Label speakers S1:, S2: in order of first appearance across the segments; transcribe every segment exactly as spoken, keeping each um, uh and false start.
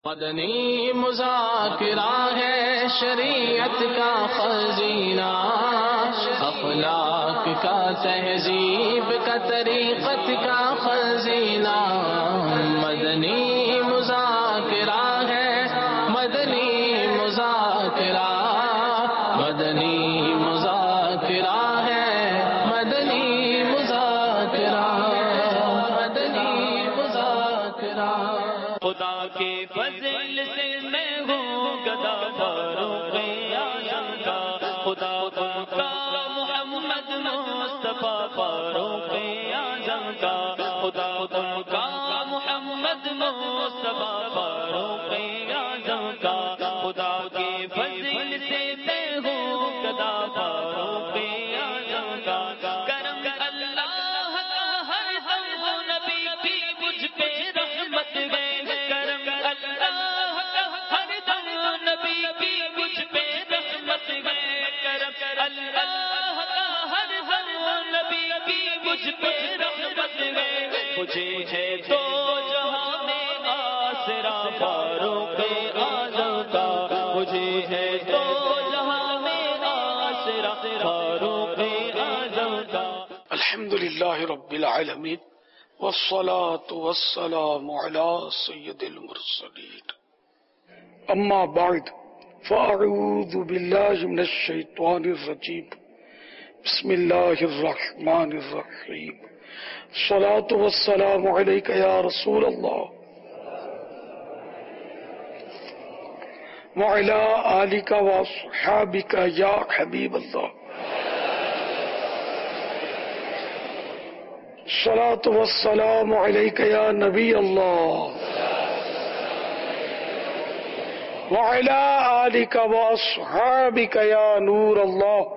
S1: مدنی مذاکرہ ہے شریعت کا خزینہ، اخلاق کا تہذیب کا طریقت کا خزینہ۔ مدنی مذاکرہ ہے، مدنی مذاکرہ، مدنی مذاکرہ ہے، مدنی مذاکرہ، مدنی مذاکرہ۔
S2: خدا کے فضل سے میں ہوں گدا فاروق اعظم کا، خدا تم کا محمد مصطفیٰ فاروق اعظم کا، خدا تم کا محمد مصطفیٰ فاروق اعظم کا، خدا کے فضل سے میں ہوں گدا فاروق اعظم کا۔ کرم اللہ کا ہر دم نبی کی مجھ پہ رحمت ہے، کرم اللہ کا ہر دم نبی کی مجھ پہ رحمت ہے، کرم اللہ کا ہر دم نبی کی مجھ پہ رحمت ہے۔ مجھے ہے تو جہاں میں آسرا فاروق اعظم کا، مجھے ہے تو جہاں میں آسرا فاروق اعظم کا۔
S3: الحمدللہ رب العالمین والصلاة والسلام على سید المرسلین، اما بعد فاعوذ باللہ من الشیطان الرجیم، بسم اللہ الرحمن الرحیم۔ الصلاة والسلام علیک یا رسول اللہ وعلی آلک واصحابک یا حبیب اللہ۔ الصلاة والسلام علیک یا نبی اللہ وعلی آلک واصحابک یا نور اللہ۔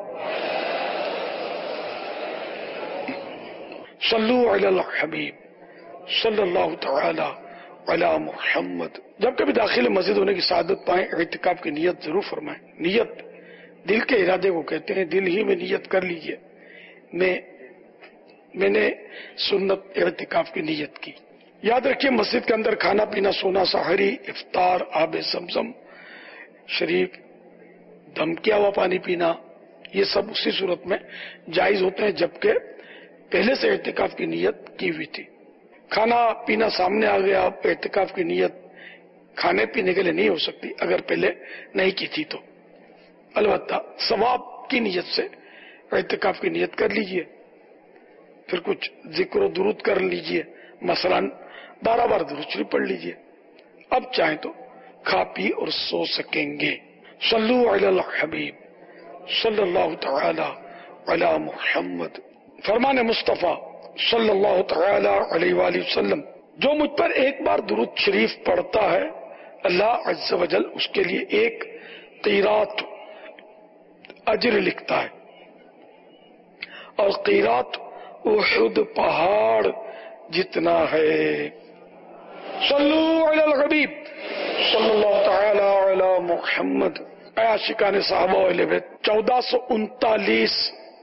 S3: صلو علی الحبیب صلی اللہ تعالی علی محمد۔ جب کبھی داخل مسجد ہونے کی سعادت پائیں، اعتکاف کی نیت ضرور فرمائیں۔ نیت دل کے ارادے کو کہتے ہیں، دل ہی میں نیت کر لیجئے میں میں نے سنت اعتکاف کی نیت کی۔ یاد رکھیے مسجد کے اندر کھانا پینا، سونا، سحری، افطار، آب زمزم شریف، دم کیا ہوا پانی پینا، یہ سب اسی صورت میں جائز ہوتے ہیں جبکہ پہلے سے اعتکاف کی نیت کی ہوئی تھی۔ کھانا پینا سامنے آ گیا، اعتکاف کی نیت کھانے پینے کے لیے نہیں ہو سکتی اگر پہلے نہیں کی تھی تو، البتہ ثواب کی نیت سے اعتکاف کی نیت کر لیجئے، پھر کچھ ذکر و درود کر لیجئے، مثلا بارہ بار درود شریف پڑھ لیجئے۔ اب چاہیں تو کھا پی اور سو سکیں گے۔ صلو علی الحبیب صلی اللہ تعالی علی محمد۔ فرمان مصطفیٰ صلی اللہ تعالی علیہ وآلہ وسلم، جو مجھ پر ایک بار درود شریف پڑھتا ہے اللہ عز و جل اس کے لیے ایک قیرات اجر لکھتا ہے، اور قیرات احد پہاڑ جتنا ہے۔ صلو علی الحبیب صلی اللہ تعالی علی محمد۔ اے عاشقان صحابہ و اہل بیت، چودہ سو انتالیس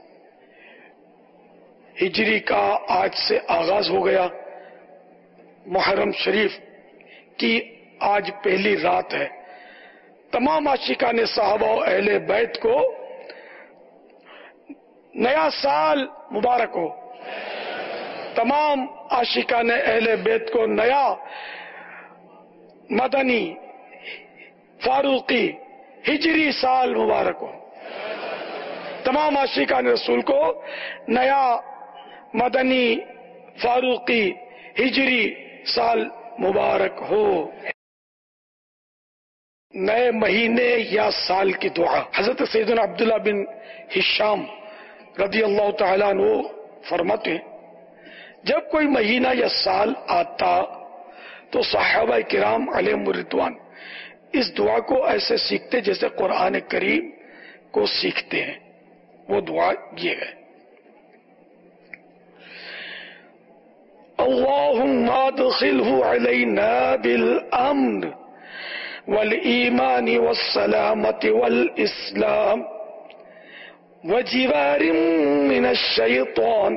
S3: ہجری کا آج سے آغاز ہو گیا۔ محرم شریف کی آج پہلی رات ہے۔ تمام عاشقان صحابہ و اہل بیت کو نیا سال مبارک ہو، تمام عاشقان اہل بیت کو نیا مدنی فاروقی ہجری سال مبارک ہو، تمام عاشقان رسول کو نیا مدنی فاروقی ہجری سال مبارک ہو۔ نئے مہینے یا سال کی دعا۔ حضرت سیدنا عبداللہ بن ہشام رضی اللہ تعالیٰ عنہ فرماتے ہیں، جب کوئی مہینہ یا سال آتا تو صحابہ کرام علیہم الرضوان اس دعا کو ایسے سیکھتے جیسے قرآن کریم کو سیکھتے ہیں۔ وہ دعا یہ ہے، اللہم ادخلہ علینا بالامن والایمان والسلامت والاسلام وجوار من الشیطان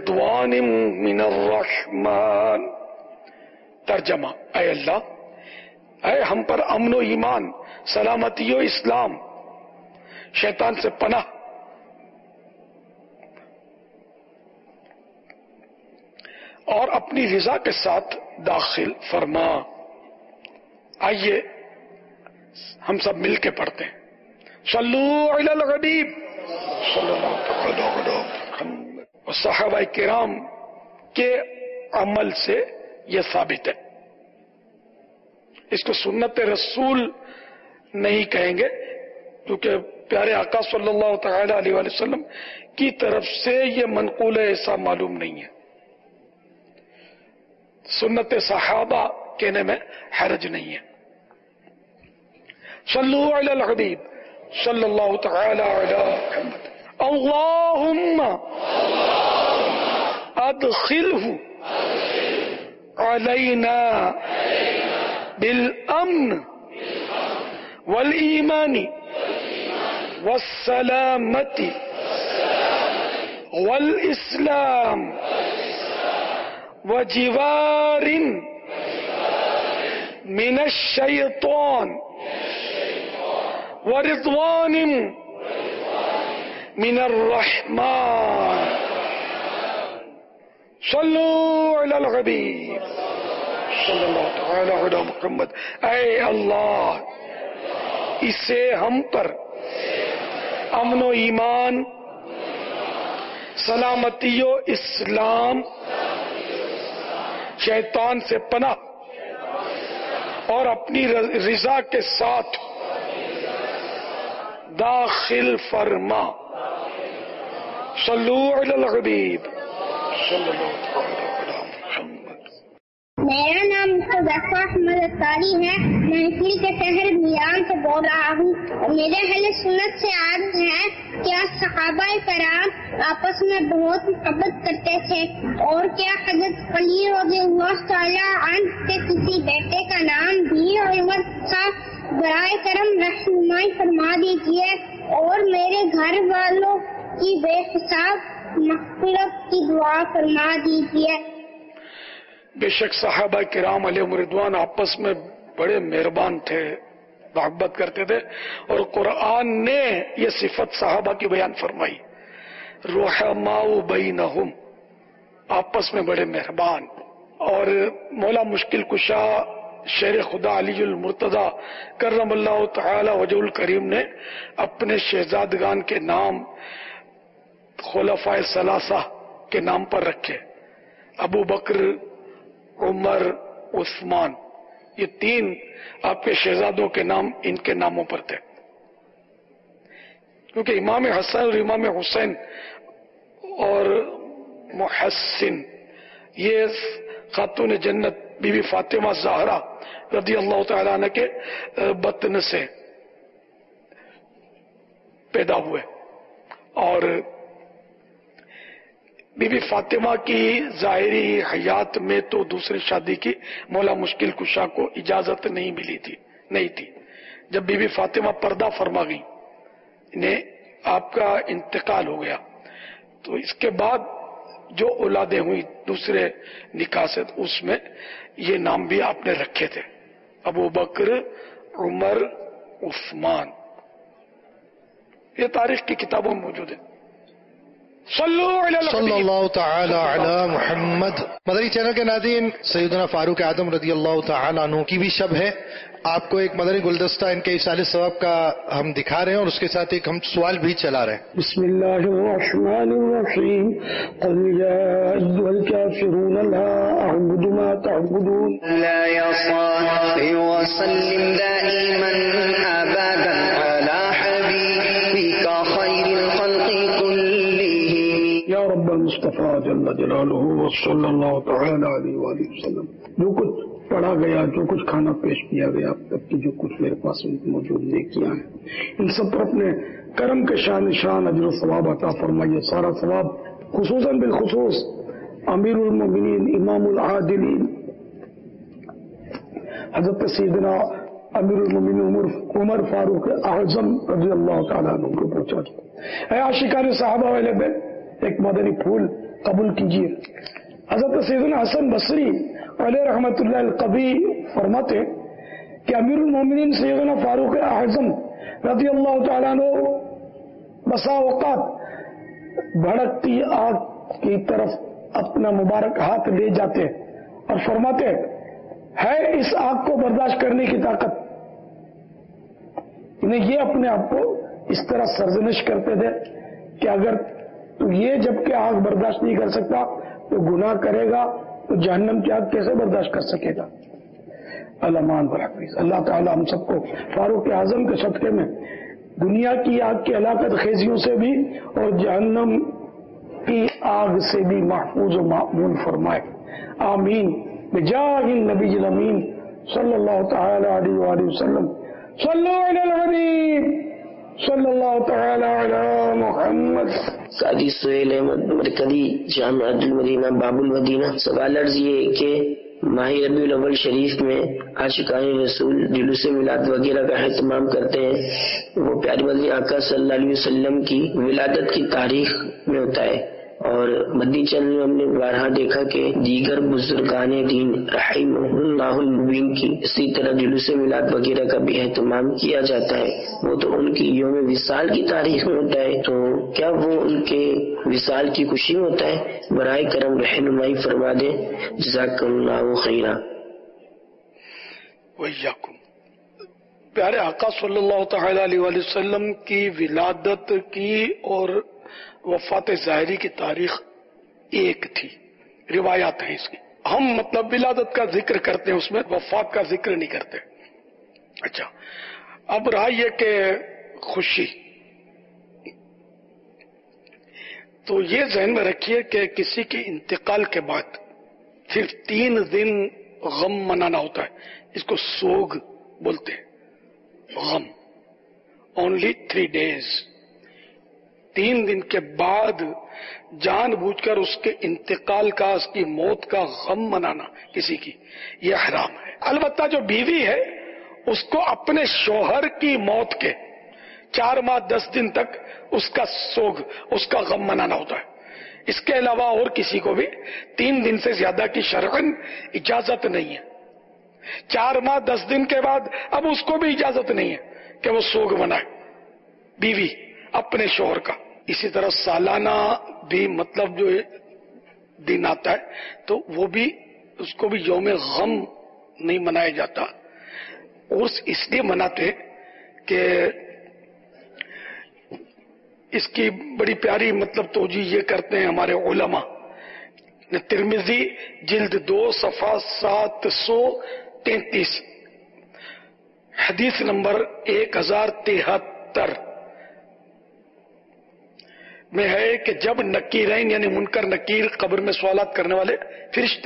S3: ورضوان من الرحمن۔ ترجمہ، اے اللہ اے ہم پر امن و ایمان، سلامتی و اسلام، شیطان سے پناہ، اور اپنی رضا کے ساتھ داخل فرما۔ آئیے ہم سب مل کے پڑھتے ہیں، صلو علی الحبیب صلی اللہ علیہ وسلم۔ اور صحابہ کرام کے عمل سے یہ ثابت ہے، اس کو سنت رسول نہیں کہیں گے کیونکہ پیارے آقا صلی اللہ تعالی علیہ وسلم کی طرف سے یہ منقول ایسا معلوم نہیں ہے۔ سنت صحابہ کہنے میں حرج نہیں ہے۔ صلو علی الحبیب صلی اللہ تعالی علی محمد۔ اللہم ادخلہ علینا بالامن والایمان والسلامت والاسلام وجوار من الشیطان ورضوان من الرحمن۔ صلو علی الحبیب صلی اللہ تعالی علی محمد۔ اے اللہ اسے ہم پر امن و ایمان، سلامتی و اسلام، شیطان سے پناہ اور اپنی رضا کے ساتھ داخل فرما۔ صلو علی الحبیب صلی اللہ علیہ وسلم۔
S4: میرا نام حذیفہ احمد اطاری ہے، میں اٹلی کے شہر میلان سے بول رہا ہوں۔ میرے اہل سنت سے عرض ہے کیا صحابہ کرام آپس میں بہت محبت کرتے تھے، اور کیا حضرت علی رضی اللہ تعالیٰ عنہ کے کسی بیٹے کا نام بھی عمر تھا؟ برائے کرم رہنمائی فرما دیجیے اور میرے گھر والوں کی بے حساب مغفرت کی دعا فرما دیجیے۔
S3: بے شک صحابہ کرام علیہم رضوان آپس میں بڑے مہربان تھے، محبت کرتے تھے، اور قرآن نے یہ صفت صحابہ کی بیان فرمائی، رحماء بینہم، آپس میں بڑے مہربان۔ اور مولا مشکل کشا شیر خدا علی المرتضی کرم اللہ تعالی وجہ الکریم نے اپنے شہزادگان کے نام خلفائے ثلاثہ کے نام پر رکھے، ابو بکر، عمر، عثمان، یہ تین آپ کے شہزادوں کے نام ان کے ناموں پر تھے، کیونکہ امام حسن اور امام حسین اور محسن یہ خاتون جنت بی بی فاطمہ زہرا رضی اللہ تعالیٰ عنہ کے بطن سے پیدا ہوئے، اور بی بی فاطمہ کی ظاہری حیات میں تو دوسری شادی کی مولا مشکل کشا کو اجازت نہیں ملی تھی نہیں تھی جب بی بی فاطمہ پردہ فرما گئی، انہیں آپ کا انتقال ہو گیا، تو اس کے بعد جو اولادیں ہوئی دوسرے نکاح سے اس میں یہ نام بھی آپ نے رکھے تھے، ابو بکر، عمر، عثمان، یہ تاریخ کی کتابوں میں موجود ہے۔
S5: صلی اللہ تعالی علی محمد۔ مدنی چینل کے ناظرین، سیدنا فاروق اعظم رضی اللہ تعالی عنہ کی بھی شب ہے، آپ کو ایک مدنی گلدستہ ان کے ایصال ثواب کا ہم دکھا رہے ہیں، اور اس کے ساتھ ایک ہم سوال بھی چلا رہے ہیں۔
S3: بسم اللہ الرحمن الرحیم، قل یا ایھا الکافرون لا اعبد ما تعبدون
S6: لا يصلي وسلم دائما ابدا على حبيبك خير الخلق كلهم
S3: یا رب المصطفیٰ جل جلالہ وصلی اللہ تعالی علیہ وآلہ وسلم۔ جو کچھ پڑھا گیا، جو کچھ کھانا پیش کیا گیا، اب تک کی جو کچھ میرے پاس موجود نیکیاں ہیں، ان سب پر اپنے کرم کے شان شان اجر و ثواب عطا فرمائیے۔ سارا ثواب خصوصاً بالخصوص امیر المومنین امام العادلین حضرت سیدنا امیر المومنین عمر عمر فاروق اعظم رضی اللہ تعالیٰ عنہ کو پہنچا دو۔ اے عاشقان صحابہ والے بے، ایک مدنی پھول قبول کیجیے۔ حضرت سیدنا حسن بصری علیہ رحمت اللہ القبی فرماتے کہ امیر المومنین سیدنا فاروق اعظم رضی اللہ تعالیٰ عنہ بسا اوقات بھڑکتی آگ کی طرف اپنا مبارک ہاتھ لے جاتے اور فرماتے ہے اس آگ کو برداشت کرنے کی طاقت. انہیں یہ اپنے آپ کو اس طرح سرزنش کرتے تھے کہ اگر تو یہ جب کہ آگ برداشت نہیں کر سکتا تو گناہ کرے گا تو جہنم کی آگ کیسے برداشت کر سکے گا. الامان برحفیظ. اللہ تعالی ہم سب کو فاروق اعظم کے صدقے میں دنیا کی آگ کی ہلاکت خیزیوں سے بھی اور جہنم کی آگ سے بھی محفوظ و مأمون فرمائے. آمین بجاہ النبی الامین صلی اللہ تعالی علیہ وآلہ وسلم. صلو علی الحبیب صلی اللہ تعالی علی محمد.
S7: قاضی سہیل احمد مرکزی جامعۃ المدینہ باب المدینہ. سوال عرض یہ کہ ماہ ربیع الاول شریف میں عاشقان رسول جلوس میلاد وغیرہ کا اہتمام کرتے ہیں. وہ پیارے مدنی آقا صلی اللہ علیہ وسلم کی ولادت کی تاریخ میں ہوتا ہے اور مدنی چینل میں ہم نے بارہا دیکھا کہ دیگر بزرگان دین رحمہ اللہ المبین کی اسی طرح جلوس میلاد وغیرہ کا بھی اہتمام کیا جاتا ہے. وہ تو ان کی یوم وصال کی تاریخ میں ہوتا ہے، تو کیا وہ ان کے وصال کی خوشی میں ہوتا ہے؟ برائے کرم رہنمائی فرما دیں. جزاکم اللہ خیرا.
S3: ویاکم. پیارے آقا صلی اللہ تعالی علیہ وآلہ وسلم کی ولادت کی اور وفات ظاہری کی تاریخ ایک تھی. روایات ہیں اس کی. ہم مطلب ولادت کا ذکر کرتے ہیں، اس میں وفات کا ذکر نہیں کرتے. اچھا، اب رہا یہ کہ خوشی، تو یہ ذہن میں رکھیے کہ کسی کے انتقال کے بعد صرف تین دن غم منانا ہوتا ہے. اس کو سوگ بولتے ہیں. غم اونلی تھری ڈیز. تین دن کے بعد جان بوجھ کر اس کے انتقال کا، اس کی موت کا غم منانا کسی کی، یہ حرام ہے. البتہ جو بیوی ہے اس کو اپنے شوہر کی موت کے چار ماہ دس دن تک اس کا سوگ، اس کا غم منانا ہوتا ہے. اس کے علاوہ اور کسی کو بھی تین دن سے زیادہ کی شرعاً اجازت نہیں ہے. چار ماہ دس دن کے بعد اب اس کو بھی اجازت نہیں ہے کہ وہ سوگ منائے بیوی اپنے شوہر کا. اسی طرح سالانہ بھی مطلب جو دن آتا ہے تو وہ بھی اس کو بھی یوم غم نہیں منایا جاتا. اور اس لیے مناتے کہ اس کی بڑی پیاری مطلب توجہ یہ کرتے ہیں ہمارے علماء. ترمذی جلد دو صفحہ سات سو تینتیس حدیث نمبر ایک ہزار تہتر میں ہے کہ جب نکیرین یعنی منکر نکیر قبر میں سوالات کرنے والے فرشتے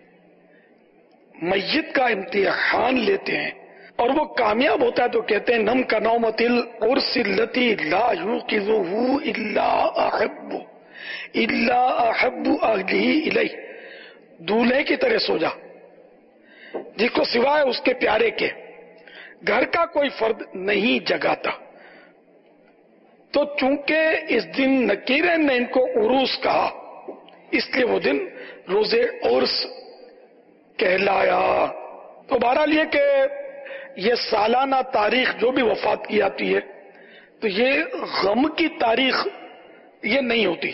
S3: میت کا امتحان لیتے ہیں اور وہ کامیاب ہوتا ہے تو کہتے ہیں نم کا نومت العرس التی لا یوقظہ الا احب الا احب اہلہ الی. دولہے کی طرح سو جا جس کو سوائے اس کے پیارے کے گھر کا کوئی فرد نہیں جگاتا. تو چونکہ اس دن نکیرین نے ان کو عروس کہا اس لیے وہ دن روز عرس کہلایا. تو بہرحال یہ کہ یہ سالانہ تاریخ جو بھی وفات کی آتی ہے تو یہ غم کی تاریخ یہ نہیں ہوتی.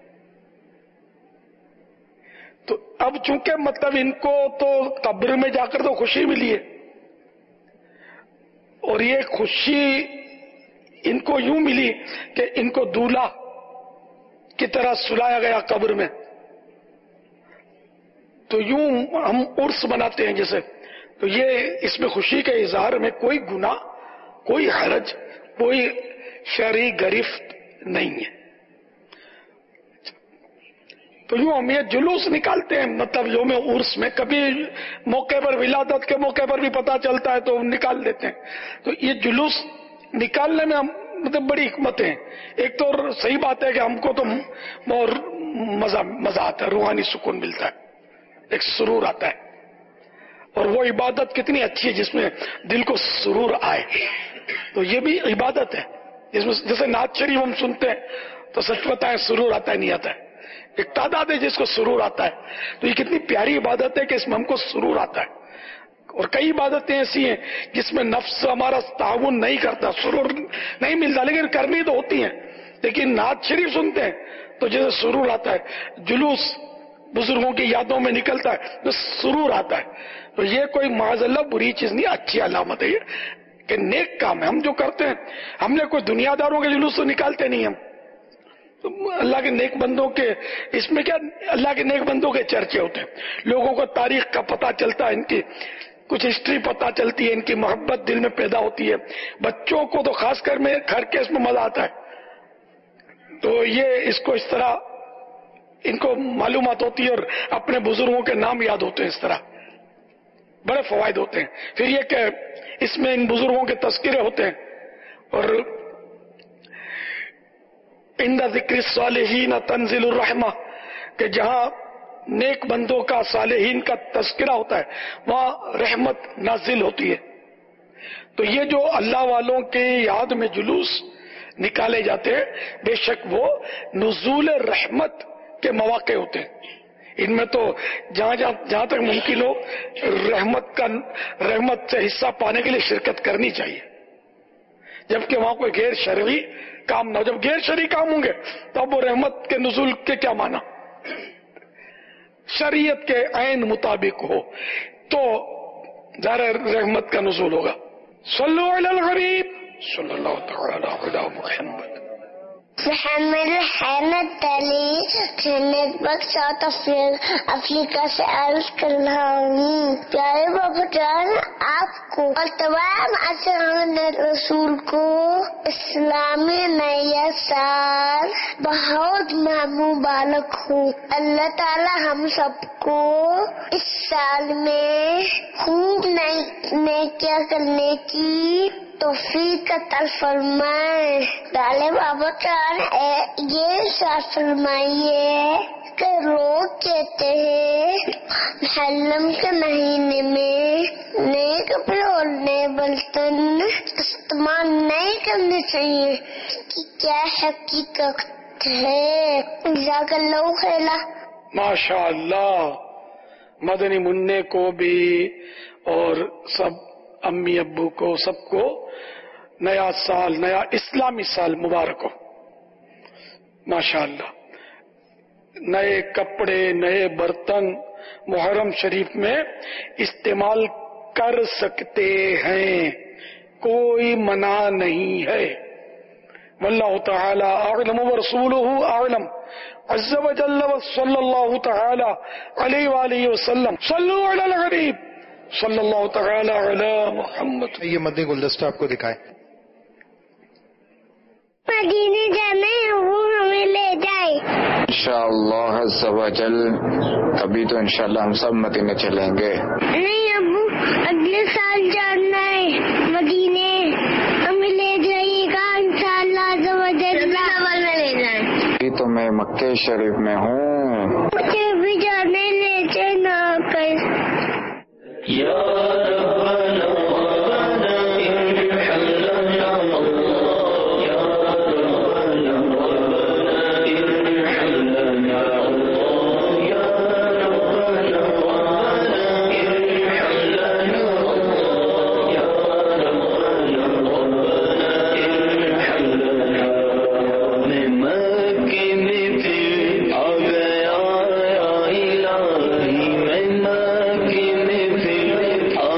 S3: تو اب چونکہ مطلب ان کو تو قبر میں جا کر تو خوشی ملی ہے اور یہ خوشی ان کو یوں ملی کہ ان کو دولہا کی طرح سلایا گیا قبر میں. تو یوں ہم عرس مناتے ہیں جیسے، تو یہ اس میں خوشی کے اظہار میں کوئی گناہ، کوئی حرج، کوئی شرعی گرفت نہیں ہے. تو یوں ہم یہ جلوس نکالتے ہیں مطلب یوم عرس میں. کبھی موقع پر ولادت کے موقع پر بھی پتہ چلتا ہے تو ہم نکال دیتے ہیں. تو یہ جلوس نکالنے میں ہم مطلب بڑی حکمت ہیں. ایک تو صحیح بات ہے کہ ہم کو تو اور مزہ مزہ آتا ہے، روحانی سکون ملتا ہے، ایک سرور آتا ہے. اور وہ عبادت کتنی اچھی ہے جس میں دل کو سرور آئے. تو یہ بھی عبادت ہے جس میں جیسے نعت شریف ہم سنتے ہیں تو سچ بتائیں سرور آتا ہے نہیں آتا ہے. ایک تعداد ہے جس کو سرور آتا ہے. تو یہ کتنی پیاری عبادت ہے کہ اس میں ہم کو سرور آتا ہے. اور کئی عبادتیں ایسی ہیں جس میں نفس ہمارا تعاون نہیں کرتا، سرور نہیں ملتا، لیکن کرنی تو ہوتی ہیں. لیکن نعت شریف سنتے ہیں تو جیسے سرور آتا ہے، جلوس بزرگوں کی یادوں میں نکلتا ہے تو سرور آتا ہے. تو یہ کوئی معاذ اللہ بری چیز نہیں، اچھی علامت ہے یہ کہ نیک کام ہے. ہم جو کرتے ہیں، ہم نے کوئی دنیا داروں کے جلوس تو نکالتے نہیں. ہم اللہ کے نیک بندوں کے، اس میں کیا اللہ کے نیک بندوں کے چرچے ہوتے ہیں، لوگوں کو تاریخ کا پتہ چلتا ہے، ان کی کچھ ہسٹری پتہ چلتی ہے، ان کی محبت دل میں پیدا ہوتی ہے. بچوں کو تو خاص کر میں گھر کے اس میں مزہ آتا ہے. تو یہ اس کو اس طرح ان کو معلومات ہوتی ہے اور اپنے بزرگوں کے نام یاد ہوتے ہیں. اس طرح بڑے فوائد ہوتے ہیں. پھر یہ کہ اس میں ان بزرگوں کے تذکرے ہوتے ہیں. اور عند ذکر الصالحین تنزل الرحمہ، کہ جہاں نیک بندوں کا، صالحین کا تذکرہ ہوتا ہے وہاں رحمت نازل ہوتی ہے. تو یہ جو اللہ والوں کے یاد میں جلوس نکالے جاتے ہیں، بے شک وہ نزول رحمت کے مواقع ہوتے ہیں. ان میں تو جہاں جہاں جہاں تک ممکن ہو رحمت کا رحمت سے حصہ پانے کے لیے شرکت کرنی چاہیے، جبکہ وہاں کوئی غیر شرعی کام نہ ہو. جب غیر شرعی کام ہوں گے تو اب وہ رحمت کے نزول کے کیا معنی؟ شریعت کے عین مطابق ہو تو ظاہر رحمت کا نزول ہوگا. صلو علی الغریب صلی اللہ تعالی علی محمد.
S4: محمد حامد علی جنت بخش ساؤتھ افریقہ سے عرض کر رہا ہوں. پیارے بابا جان آپ کو اور تمام عاشقان رسول کو اسلامی نیا سال بہت مبارک ہو. اللہ تعالی ہم سب کو اس سال میں خوب نیکیاں کرنے کی توفیق عطا فرمائے. ڈالے بابا جان یہ ساتھ فرمائیے کہ لوگ کہتے ہیں محرم کے مہینے میں نئے کپڑے اور نئے برتن استعمال نہیں کرنے چاہیے، کہ کیا حقیقت ہے؟ جزاک اللہ خیرا.
S3: ماشاء اللہ، مدنی منع کو بھی اور سب امی ابو کو سب کو نیا سال، نیا اسلامی سال مبارک ہو. ماشاء اللہ. نئے کپڑے، نئے برتن محرم شریف میں استعمال کر سکتے ہیں، کوئی منع نہیں ہے. واللہ تعالی اعلم ورسولہ اعلم عز وجل صلی اللہ تعالی علیہ وآلہ وسلم. صلو علی الغریب صلی اللہ تعالی علی محمد.
S5: یہ مدنی گلدستہ آپ کو دکھائیں.
S4: مدینے جانا ہے وہ ہمیں لے جائے
S8: انشاءاللہ عز و جل. ابھی تو انشاءاللہ ہم سب مدینے چلیں گے.
S4: نہیں ابو، اگلے سال جانا ہے مدینے، ہمیں لے جائیے گا انشاءاللہ عز و جل. میں لے جائیں.
S8: ابھی تو میں مکہ شریف میں ہوں.
S4: مجھے بھی جانے لے جانا کر.
S2: یا ربنا آ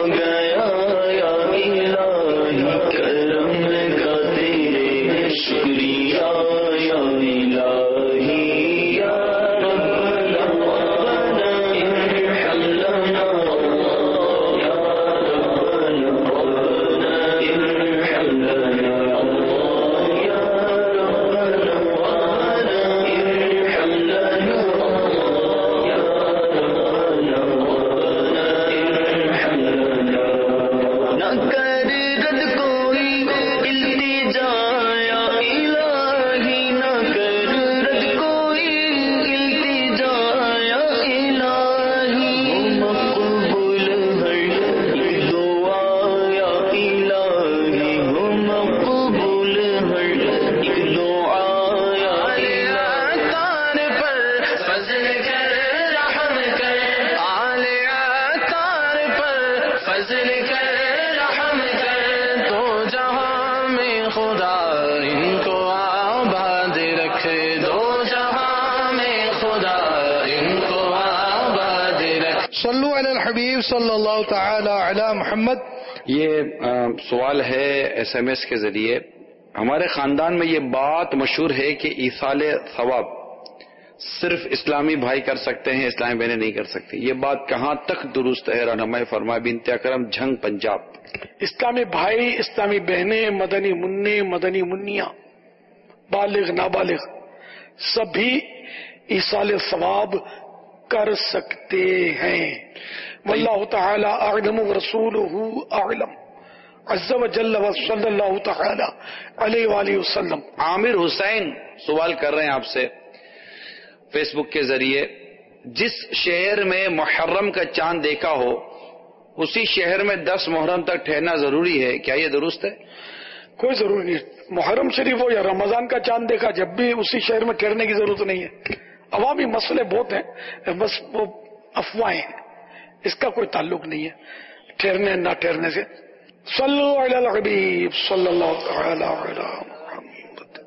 S5: الحبیب صلی اللہ تعالی علی محمد.
S9: یہ سوال ہے ایس ایم ایس کے ذریعے. ہمارے خاندان میں یہ بات مشہور ہے کہ ایصال ثواب صرف اسلامی بھائی کر سکتے ہیں، اسلامی بہنیں نہیں کر سکتی. یہ بات کہاں تک درست ہے؟ رہنمائی فرمائے. بنت اکرم، جھنگ، پنجاب.
S3: اسلامی بھائی، اسلامی بہنیں، مدنی منع، مدنی منیاں، بالغ نابالغ سبھی ایصال ثواب کر سکتے ہیں. واللہ تعالی اعلم ورسولہ اعلم عز وجل وصلی اللہ تعالی علیہ وآلہ وسلم.
S9: عامر حسین سوال کر رہے ہیں آپ سے فیس بک کے ذریعے. جس شہر میں محرم کا چاند دیکھا ہو اسی شہر میں دس محرم تک ٹھہرنا ضروری ہے، کیا یہ درست ہے؟
S3: کوئی ضروری نہیں ہے. محرم شریف ہو یا رمضان کا چاند دیکھا، جب بھی اسی شہر میں ٹھہرنے کی ضرورت نہیں ہے. عوامی مسئلے بہت ہیں، بس وہ افواہیں ہیں، اس کا کوئی تعلق نہیں ہے ٹھہرنے نہ ٹھہرنے سے. صلو علی الحبیب صلی اللہ تعالی علی محمد.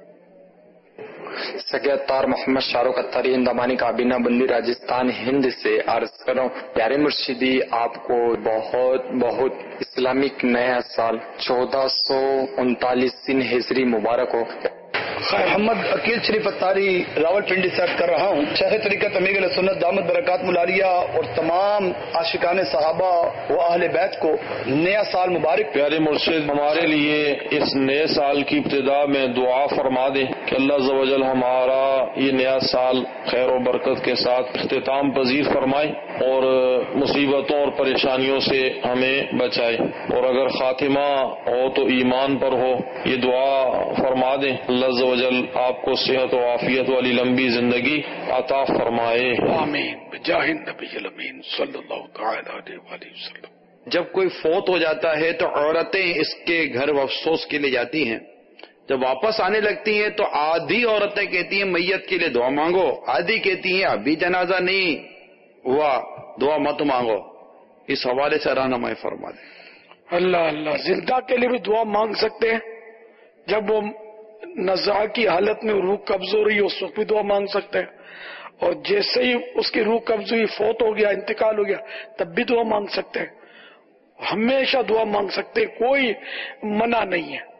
S10: سگیتار محمد شاہ رخ اتاری اندامانی کابینہ بندی راجستھان ہند سے عرض کروں. پیارے مرشدی، آپ کو بہت بہت اسلامک نیا سال چودہ سو انتالیس سن ہجری مبارک ہو.
S11: محمد عقیل شریف اتاری راول پنڈی سے کر رہا ہوں. شیخ طریقت امیر علیہ سنت دامت برکات ملاریہ اور تمام عاشقان صحابہ و اہل بیت کو نیا سال مبارک.
S12: پیارے مرشد، ہمارے لیے اس نئے سال کی ابتدا میں دعا فرما دیں کہ اللہ عز و جل ہمارا یہ نیا سال خیر و برکت کے ساتھ اختتام پذیر فرمائے اور مصیبتوں اور پریشانیوں سے ہمیں بچائے، اور اگر خاتمہ ہو تو ایمان پر ہو. یہ دعا فرما دیں اللہ عز و جل آپ کو صحت و عافیت والی لمبی زندگی عطا فرمائے.
S3: آمین بجاہ النبی الامین صلی اللہ تعالی علیہ وآلہ وسلم.
S9: جب کوئی فوت ہو جاتا ہے تو عورتیں اس کے گھر افسوس کے لیے جاتی ہیں. جب واپس آنے لگتی ہیں تو آدھی عورتیں کہتی ہیں میت کے لیے دعا مانگو، آدھی کہتی ہیں ابھی جنازہ نہیں ہوا دعا مت مانگو. اس حوالے سے رہنمائی فرما دیں.
S3: اللہ اللہ. زندہ کے لیے بھی دعا مانگ سکتے ہیں، جب وہ نزاع کی حالت میں روح قبض ہو رہی ہے اس وقت بھی دعا مانگ سکتے ہیں، اور جیسے ہی اس کی روح قبض ہوئی، فوت ہو گیا، انتقال ہو گیا، تب بھی دعا مانگ سکتے ہیں. ہمیشہ دعا مانگ سکتے ہیں، کوئی منع نہیں ہے.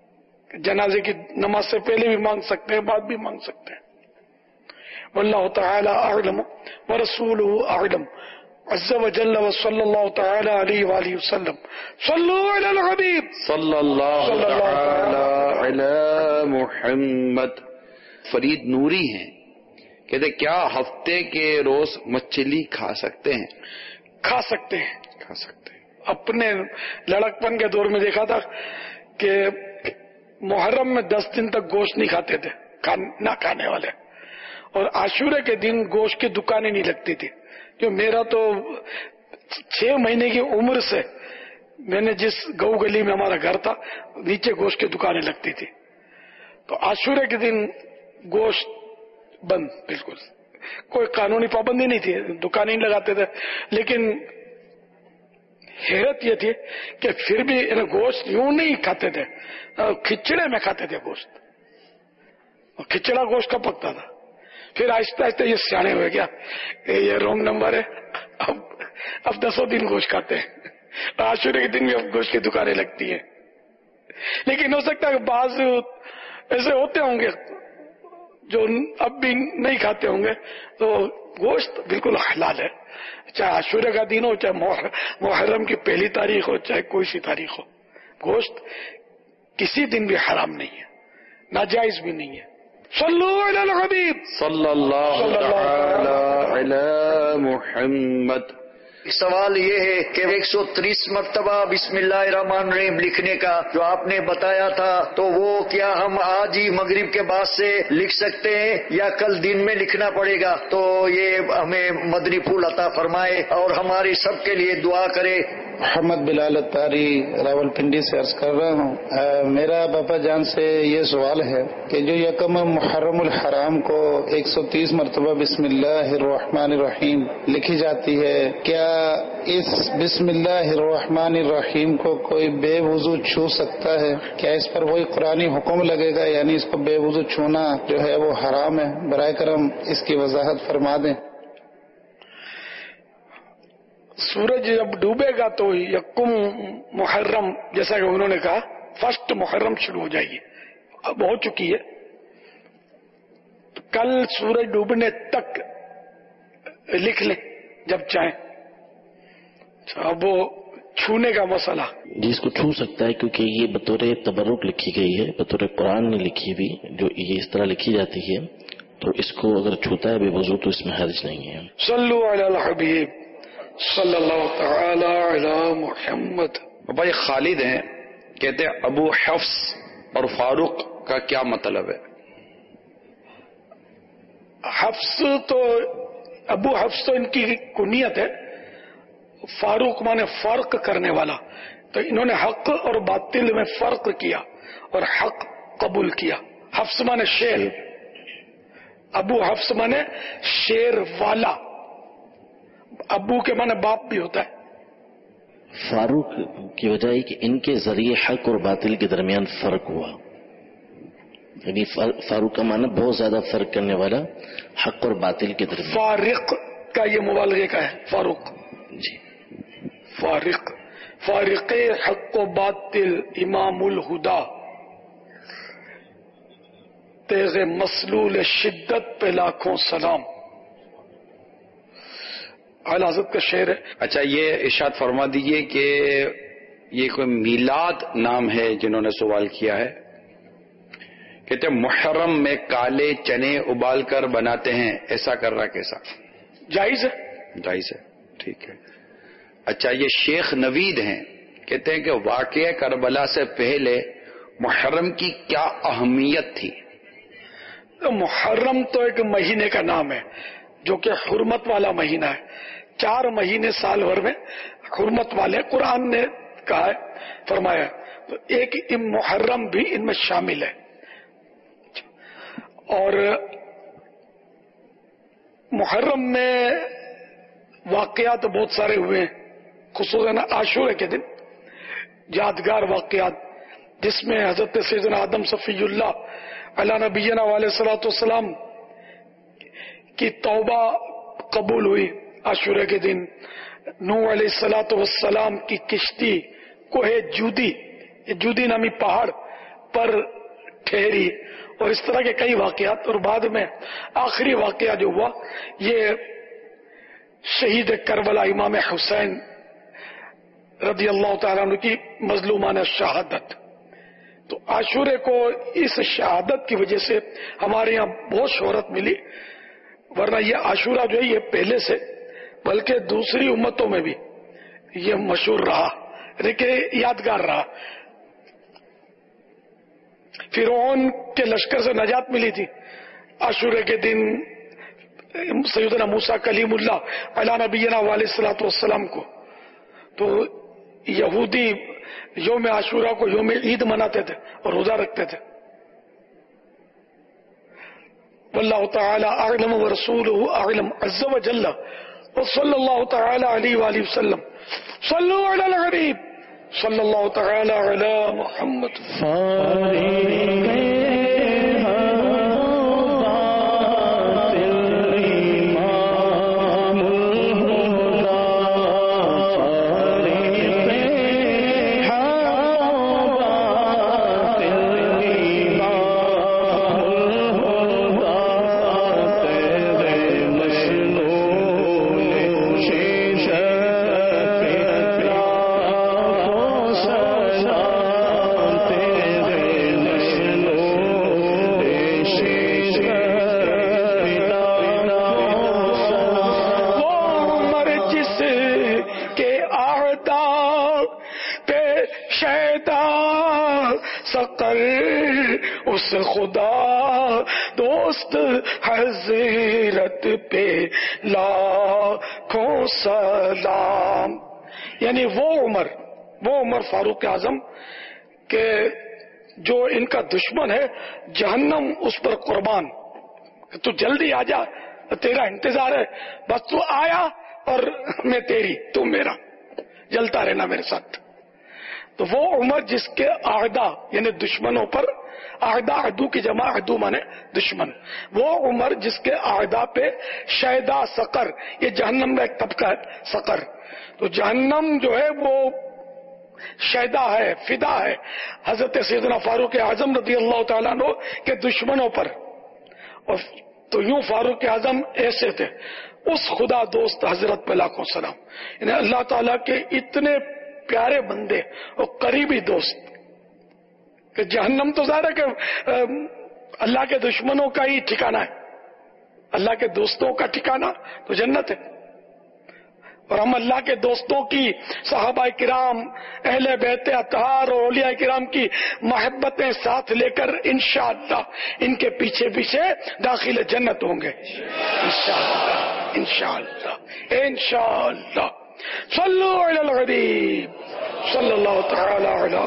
S3: جنازے کی نماز سے پہلے بھی مانگ سکتے ہیں، بعد بھی مانگ سکتے ہیں. واللہ تعالی اعلم ورسولہ اعلم عز وجل وصلی اللہ تعالی علیہ وآلہ وسلم. صلو علی الحبیب
S9: صلی اللہ تعالی علی محمد. فرید نوری ہیں، کہتے کیا ہفتے کے روز مچھلی کھا سکتے ہیں؟
S3: کھا سکتے ہیں،
S9: کھا سکتے ہیں.
S3: اپنے لڑکپن کے دور میں دیکھا تھا کہ محرم میں دس دن تک گوشت نہیں کھاتے تھے نہ کھانے والے، اور عاشورے کے دن گوشت کی دکانیں نہیں لگتی تھی. جو میرا تو چھ مہینے کی عمر سے میں نے جس گو گلی میں ہمارا گھر تھا نیچے گوشت کی دکانیں لگتی تھی. تو عاشورے کے دن گوشت بند، بالکل کوئی قانونی پابندی نہیں تھی، دکانیں نہیں لگاتے تھے. لیکن حیرت یہ تھی کہ پھر بھی گوشت یوں نہیں کھاتے تھے، کھچڑے میں کھاتے تھے گوشت. کھچڑا گوشت کا پکتا تھا. پھر آہستہ آہستہ یہ سیانے ہوئے گیا یہ رونگ نمبر ہے، اب اب دسوں دن گوشت کھاتے ہیں. عاشورے کے دن بھی اب گوشت کی دکانیں لگتی ہیں. لیکن ہو سکتا ہے کہ بعض ایسے ہوتے ہوں گے جو اب بھی نہیں کھاتے ہوں گے. تو گوشت بالکل حلال ہے، چاہے عاشورے کا دن ہو، چاہے محرم کی پہلی تاریخ ہو، چاہے کوئی سی تاریخ ہو. گوشت کسی دن بھی حرام نہیں ہے، ناجائز بھی نہیں ہے. صلو علی الحبیب
S9: صلی اللہ تعالی علی محمد.
S11: سوال یہ ہے کہ ایک سو تیس مرتبہ بسم اللہ الرحمن الرحیم لکھنے کا جو آپ نے بتایا تھا، تو وہ کیا ہم آج ہی مغرب کے بعد سے لکھ سکتے ہیں یا کل دن میں لکھنا پڑے گا؟ تو یہ ہمیں مدنی پھول عطا فرمائے اور ہماری سب کے لیے دعا کرے.
S13: محمد بلال اتاری راول پنڈی سے عرض کر رہا ہوں. میرا باپا جان سے یہ سوال ہے کہ جو یکم محرم الحرام کو ایک سو تیس مرتبہ بسم اللہ الرحمن الرحیم لکھی جاتی ہے، کیا اس بسم اللہ الرحمن الرحیم کو کوئی بے وضو چھو سکتا ہے؟ کیا اس پر وہی قرآنی حکم لگے گا، یعنی اس کو بے وضو چھونا جو ہے وہ حرام ہے؟ برائے کرم اس کی وضاحت فرما دیں.
S3: सूरज जब डूबेगा तो यकुम मुहर्रम, जैसा कि उन्होंने कहा, फर्स्ट मुहर्रम शुरू हो जाएगी, अब हो चुकी है। तो कल सूरज डूबने तक लिख लें जब चाहें। अब वो छूने का मसला,
S14: जिसको छू सकता है, क्योंकि ये बतौर तबरुक लिखी गई है, बतौर कुरान नहीं लिखी हुई, जो ये इस तरह लिखी जाती है, तो इसको अगर छूता है बेवजू तो इसमें हर्ज नहीं है।
S3: सल्लु अलल हबीब सल्लल्लाहु तआला अला मुहम्मद।
S9: बाबा ये खालिद हैं, कहते हैं अबू हफ्स और फारूक का क्या मतलब है?
S3: हफ्स तो अबू हफ्स तो इनकी कुनियत है, फारूक माने फर्क करने वाला। तो इन्होंने हक और बातिल में फर्क किया और हक कबूल किया। हफ्स माने शेर, अबू हफ्स माने शेर वाला, अबू के माने बाप भी होता है।
S14: फारूक की वजह है कि इनके जरिए हक और बातिल के दरमियान फर्क हुआ, यानी फारूक का माना बहुत ज्यादा फर्क करने वाला, हक और बातिल के दरमियान।
S3: फारिक का ये मुबालगे का है, फारूक
S14: जी।
S3: फारिक, फारिक हक व बातिल इमामुल हुदा, तेगे मसलूल शिद्दत पे लाखों सलाम, आला हज़रत का शेर है।
S9: अच्छा, ये इरशाद फरमा दीजिए कि ये कोई मीलाद नाम है जिन्होंने सवाल किया है। कहते हैं मुहर्रम में काले चने उबाल कर बनाते हैं, ऐसा करना कैसा
S3: जायज है?
S9: जायज है, ठीक है। अच्छा, ये शेख नवीद हैं, कहते हैं कि वाक़या करबला से पहले मुहर्रम की क्या अहमियत थी?
S3: तो मुहर्रम तो एक महीने का नाम है जो कि हुर्मत वाला महीना है। चार महीने साल भर में हुर्मत वाले कुरान ने कहा है, फरमाया, तो एक मुहर्रम भी इनमें शामिल है। और मुहर्रम में वाकयात बहुत सारे हुए हैं, खुसूसन आशूरा के दिन यादगार वाकयात, जिसमें हजरत सैयदना आदम सफीउल्लाह अला नबीना वालेसलाम की तौबा कबूल हुई आशूरा के दिन। नूह अलैहिस्सलातु वस्सलाम की किश्ती कोहे जूदी, जूदी नामी पहाड़ पर ठहरी, और इस तरह के कई वाकयात। और बाद में आखिरी वाकया जो हुआ, ये शहीद करबला इमाम हुसैन रदी अल्लाह तआला अन्हु की मजलूमाना शहादत। तो आशूरे को इस शहादत की वजह से हमारे यहाँ बहुत शोहरत मिली, वरना ये आशूरा जो है ये पहले से बल्कि दूसरी उम्मतों में भी ये मशहूर रहा, लेकिन यादगार रहा। फिरौन के लश्कर से नजात मिली थी आशूरे के दिन सैयदना मूसा कलीमुल्लाह अला नबीना वालेसलातु वस्सलाम को। तो यहूदी यौम आशूरा को यौम ईद मनाते थे और रोजा रखते थे। वल्लाहु तआला अअलम व रसूलुहु अअलम अज़्ज़ व जल्ल व सल्लल्लाहु तआला अलैहि व आलिहि वसल्लम। सल्लु अलल हबीब सल्लल्लाहु तआला अला मुहम्मद। उस खुदा दोस्त हजरत पे लाखों सलाम। यानी वो उमर, वो उमर फारूक आजम के जो इनका दुश्मन है, जहन्नम उस पर कुर्बान। तू जल्दी आ जा, तेरा इंतजार है, बस तू आया और मैं तेरी, तू मेरा, जलता रहना मेरे साथ। تو وہ عمر جس کے اعدا یعنی دشمنوں پر، اعدا عدو کی جمع عدو مانے دشمن، وہ عمر جس کے اعدا پہ شیدا سقر، یہ جہنم کا ایک طبقہ ہے سقر، تو جہنم جو ہے وہ شیدا ہے، فدا ہے حضرت سیدنا فاروق اعظم رضی اللہ تعالیٰ عنہ کے دشمنوں پر. اور تو یوں فاروق اعظم ایسے تھے، اس خدا دوست حضرت پہ لاکھوں سلام، یعنی اللہ تعالیٰ کے اتنے پیارے بندے اور قریبی دوست کہ جہنم تو ظاہر ہے کہ اللہ کے دشمنوں کا ہی ٹھکانہ ہے، اللہ کے دوستوں کا ٹھکانہ تو جنت ہے. اور ہم اللہ کے دوستوں کی، صحابہ کرام، اہل بیت اطہار اور اولیاء کرام کی محبتیں ساتھ لے کر انشاءاللہ ان کے پیچھے پیچھے داخل جنت ہوں گے انشاءاللہ انشاءاللہ انشاءاللہ. صلو علی الغریب صلی اللہ تعالی علی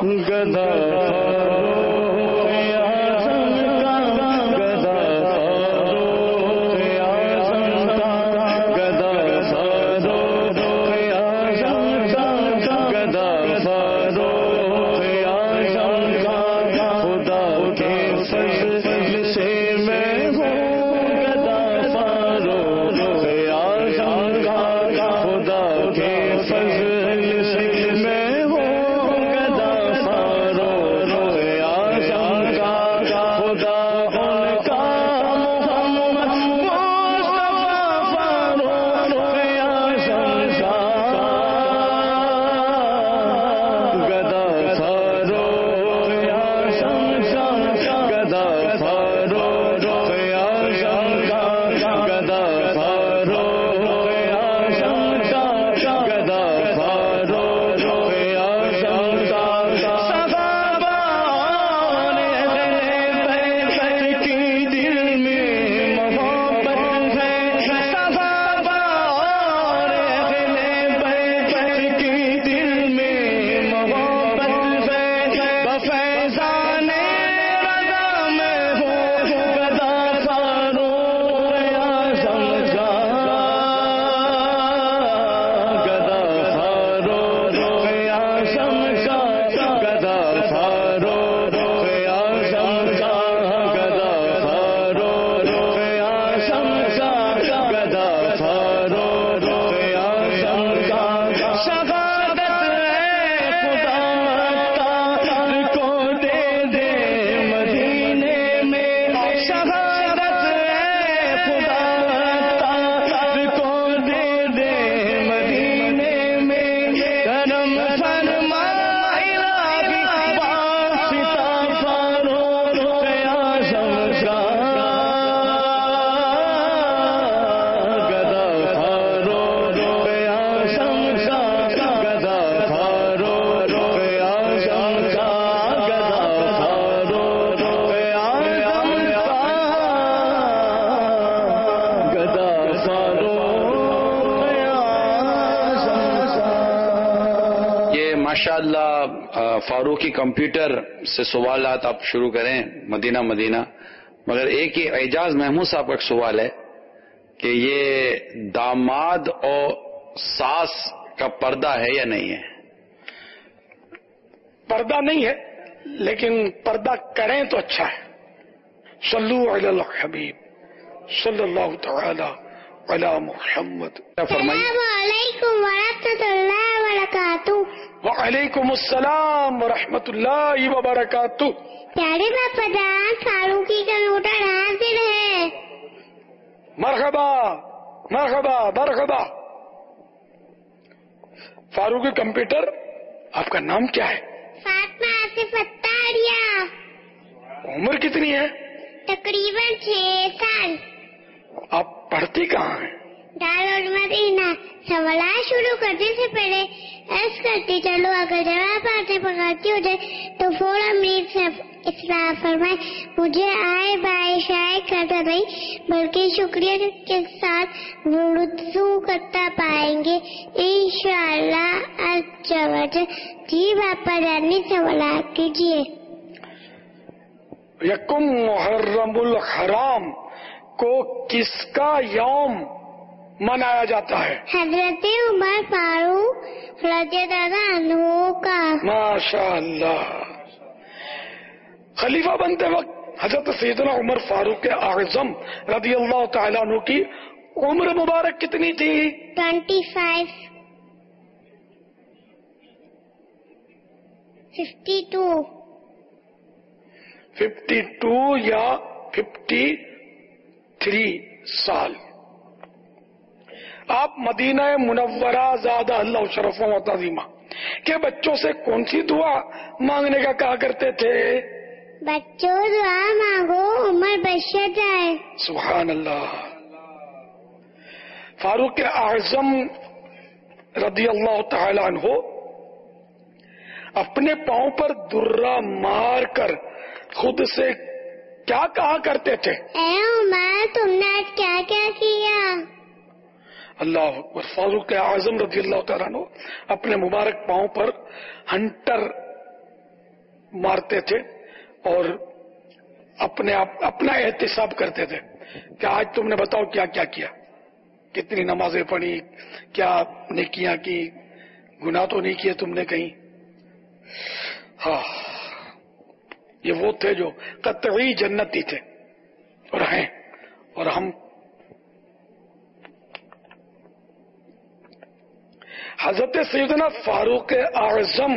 S9: ماشاءاللہ فاروقی کمپیوٹر سے سوالات آپ شروع کریں مدینہ مدینہ، مگر ایک ہی اعجاز محمود صاحب کا ایک سوال ہے کہ یہ داماد اور ساس کا پردہ ہے یا نہیں ہے؟
S3: پردہ نہیں ہے لیکن پردہ کریں تو اچھا ہے. صلو علی الحبیب صلی اللہ تعالی علی محمد.
S4: السلام علیکم ورحمۃ اللہ وبرکاتہ.
S3: وعلیکم السلام ورحمۃ اللہ وبرکاتہ.
S4: پیارے باپا جان فاروقی کمپیوٹر حاضر ہے.
S3: مرحبا مرحبا مرحبا. فاروقی کمپیوٹر، آپ کا نام کیا ہے؟
S4: فاطمہ آصف اتاریہ.
S3: عمر کتنی ہے؟
S4: تقریباً چھ سال.
S3: آپ پڑھتی کہاں ہیں؟
S4: دار مدینہ. سوالات شروع کرنے سے پہلے عرض کرتی چلو اگر جواب آتے پکاتی ہو جائے تو فوراً میری سے اصلاح فرمائے. مجھے آئے بائے شائع کرتا نہیں بلکہ شکریہ کے ساتھ رجوع کرتا پائیں گے انشاءاللہ عز و جل. جی باپا جانی سوالات کیجیے.
S3: یکم محرم الحرام کو کس کا یوم منایا جاتا ہے؟
S4: حضرت عمر فاروق رضی اللہ عنہ کا۔
S3: ماشاء اللہ۔ خلیفہ بنتے وقت حضرت سیدنا عمر فاروق اعظم رضی اللہ تعالیٰ عنہ کی عمر مبارک کتنی تھی؟
S4: Twenty five fifty two
S3: fifty two یا ففٹی تھری سال۔ آپ مدینہ منورہ زادہ اللہ شرف و تعظیمہ کے بچوں سے کون سی دعا مانگنے کا کہا کرتے تھے؟
S4: بچوں دعا مانگو عمر بخشا جائے۔
S3: سبحان اللہ۔ فاروق اعظم رضی اللہ تعالی عنہ اپنے پاؤں پر درہ مار کر خود سے کیا کہا کرتے تھے؟
S4: اے عمر تم نے آج کیا کیا کیا؟
S3: اللہ اکبر۔ فاروق اعظم رضی اللہ تعالیٰ عنہ اپنے مبارک پاؤں پر ہنٹر مارتے تھے اور اپنے آپ اپنا احتساب کرتے تھے کہ آج تم نے بتاؤ کیا کیا کیا، کتنی نمازیں پڑھی، کیا نیکیاں کی، گناہ تو نہیں کیے تم نے کہیں؟ ہاں، یہ وہ تھے جو قطعی جنتی تھے اور ہیں، اور ہم حضرت سیدنا فاروق اعظم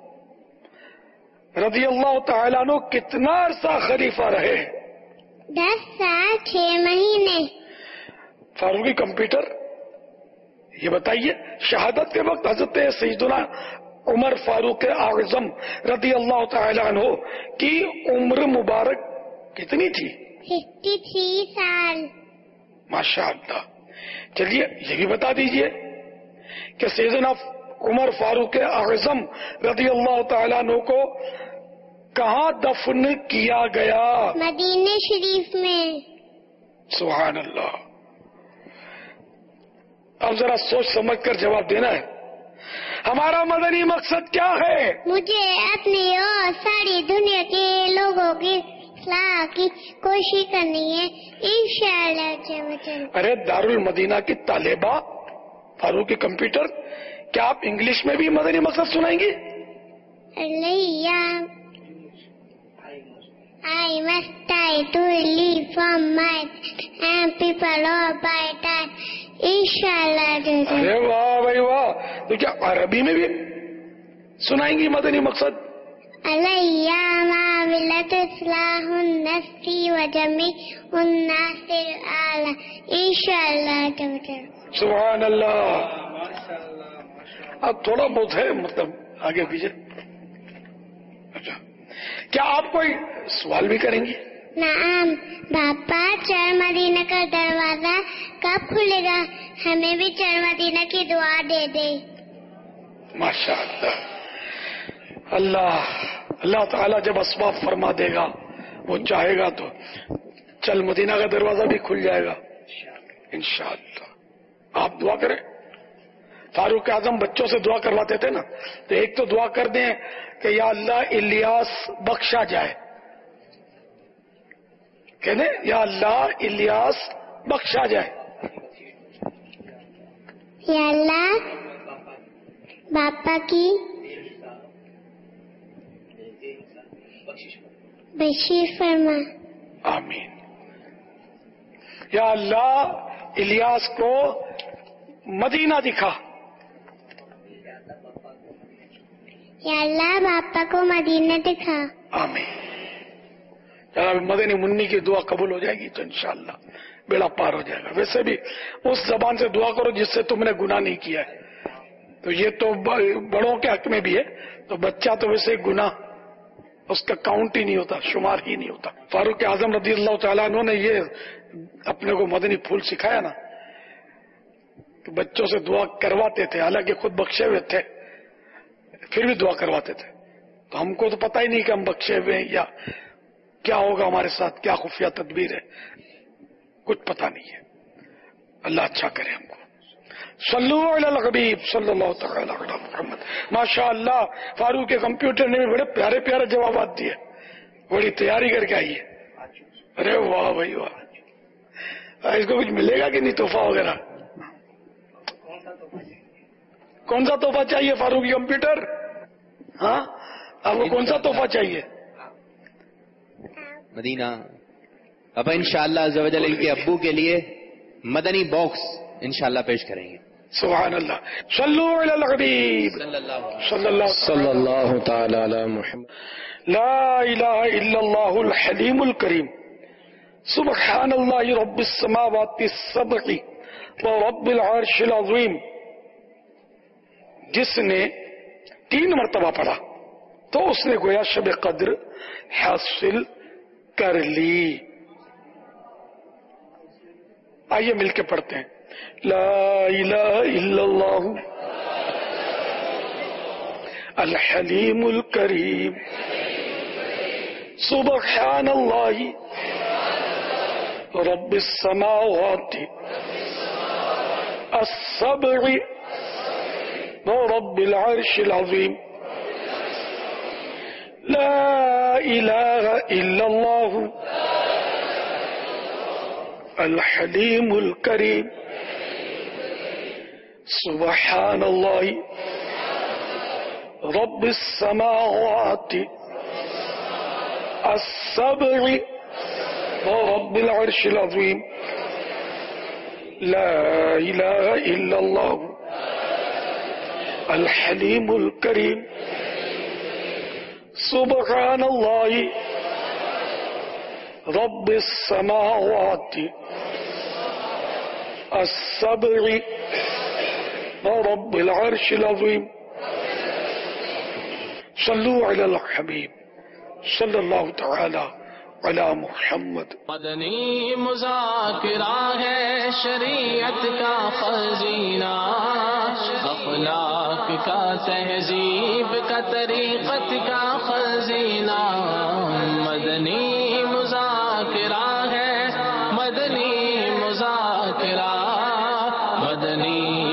S3: رضی اللہ تعالیٰ عنہ کتنا عرصہ خلیفہ رہے؟
S4: دس سال چھ مہینے۔
S3: فاروقی کمپیوٹر یہ بتائیے شہادت کے وقت حضرت سیدنا عمر فاروق اعظم رضی اللہ تعالی عنہ کی عمر مبارک کتنی تھی؟
S4: ففٹی تھری سال۔
S3: ماشاء اللہ۔ چلیے یہ بھی بتا دیجئے کہ سیدنا عمر فاروق اعظم رضی اللہ تعالیٰ عنہ کو کہاں دفن کیا گیا؟
S4: مدینہ شریف میں۔
S3: سبحان اللہ۔ اب ذرا سوچ سمجھ کر جواب دینا ہے۔ ہمارا مدنی مقصد کیا ہے؟
S4: مجھے اپنی اور ساری دنیا کے لوگوں کی اصلاح کی کوشش کرنی ہے انشاءاللہ۔
S3: ارے دارالمدینہ کی طالبہ فاروقی کمپیوٹر، کیا آپ انگلش میں بھی مدنی مقصد سنائیں گی؟
S4: I must die to live from my and people all by that. Inshallah.
S3: ارے واہ بھائی واہ، تو کیا عربی میں بھی سنائیں گی مدنی مقصد؟
S4: الایام عاملۃ اصلاح النفس وجمیع الناس اعلی انشاءاللہ۔
S3: سبحان اللہ۔ اب تھوڑا بہت ہے مطلب آگے پیچھے۔ اچھا، کیا آپ کوئی سوال بھی کریں گی؟
S4: نعم باپا، چر مدینہ کا دروازہ کب کھلے گا؟ ہمیں بھی چر مدینہ کی دعا دے دے۔
S3: ماشاء اللہ۔ اللہ اللہ تعالیٰ جب اسباب فرما دے گا، وہ چاہے گا تو چل مدینہ کا دروازہ بھی کھل جائے گا انشاءاللہ۔ آپ دعا کریں۔ فاروق اعظم بچوں سے دعا کرواتے تھے نا، تو ایک تو دعا کر دیں کہ یا اللہ الیاس بخشا جائے، کہنے یا اللہ الیاس بخشا جائے۔
S4: یا اللہ باپا کی بخشش فرما۔
S3: آمین۔ یا اللہ الیاس کو مدینہ دکھا۔
S4: یا اللہ باپا کو مدینہ دکھا۔
S3: آمین۔ جناب مدنی منی کی دعا قبول ہو جائے گی تو انشاءاللہ بیڑا پار ہو جائے گا۔ ویسے بھی اس زبان سے دعا کرو جس سے تم نے گناہ نہیں کیا ہے، تو یہ تو بڑوں کے حق میں بھی ہے، تو بچہ تو ویسے گناہ اس کا کاؤنٹ ہی نہیں ہوتا، شمار ہی نہیں ہوتا۔ فاروق اعظم رضی اللہ تعالیٰ عنہ نے یہ اپنے کو مدنی پھول سکھایا نا، کہ بچوں سے دعا کرواتے تھے، حالانکہ خود بخشے ہوئے تھے پھر بھی دعا کرواتے تھے۔ تو ہم کو تو پتہ ہی نہیں کہ ہم بخشے ہوئے ہیں یا کیا ہوگا ہمارے ساتھ، کیا خفیہ تدبیر ہے، کچھ پتہ نہیں ہے۔ اللہ اچھا کرے ہم کو۔ صلو علی الحبیب صلی اللہ تعالی علی محمد۔ ماشاء اللہ فاروق کے کمپیوٹر نے بھی بڑے پیارے پیارے جوابات دیے، بڑی تیاری کر کے آئی ہے۔ ارے واہ بھائی واہ، اس کو کچھ ملے گا کہ نہیں تحفہ وغیرہ؟ کون سا تحفہ چاہیے فاروقی کمپیوٹر؟ ہاں آپ کو کون سا تحفہ چاہیے؟
S15: مدینہ ابا انشاءاللہ عز و جل ان کے ابو کے لیے مدنی باکس انشاءاللہ پیش کریں گے.
S3: سبحان اللہ. صلو علی الحبیب صلی اللہ
S16: صلی اللہ تعالی علی محمد.
S3: لا الہ الا اللہ الحلیم الکریم سبحان اللہ رب السماوات السبع و رب العرش العظیم. جس نے تین مرتبہ پڑھا تو اس نے گویا شب قدر حاصل کر لی. آئیے مل کے پڑھتے ہیں. لا الہ الا اللہ الحلیم الکریم سبحان اللہ رب السماوات السبع ورب العرش العظیم. لا الہ الا اللہ الحلیم الکریم سبحان اللہ رب السماوات السبع ورب العرش العظیم. لا الہ الا اللہ الحلیم الکریم سبحان اللہ رب السماوات السبع ورب العرش العظیم. صلو علی الحبیب صلی اللہ تعالی علی محمد.
S1: مدنی مذاکرہ ہے شریعت کا خزینہ، اخلاق کا تہذیب کا طریقت کا خزینہ. مدنی مذاکرہ ہے مدنی مذاکرہ مدنی